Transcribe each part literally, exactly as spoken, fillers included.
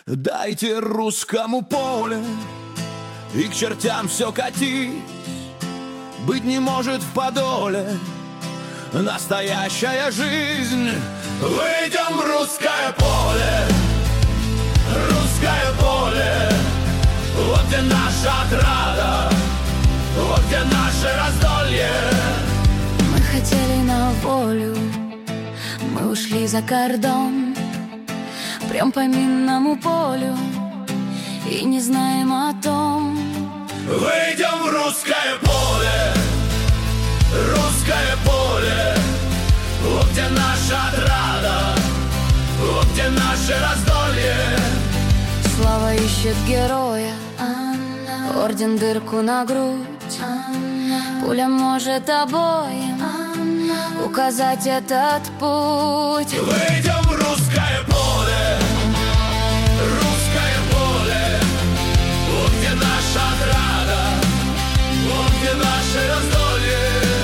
Дайте русскому поле и к чертям все катить. Быть не может в Подоле настоящая жизнь. Выйдем в русское поле, русское поле. Вот где наша отрада, вот где наше раздолье. Мы хотели на волю, мы ушли за кордон, прям по минному полю, и не знаем о том. Выйдем в русское поле, русское поле. Вот где наша отрада, вот где наше раздолье. Слава ищет героя, орден дырку на грудь. Пуля может обоим указать этот путь. Выйдем в русское поле, русское поле. Вот где наша отрада, вот где наше раздолье.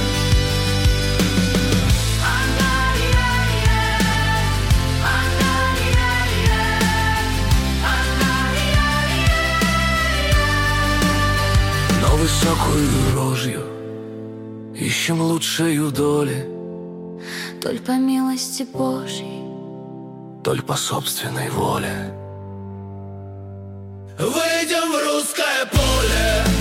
Но высокую рожью ищем лучшую доли, Толь по милости Божьей, толь по собственной воле. Выйдем в русское поле,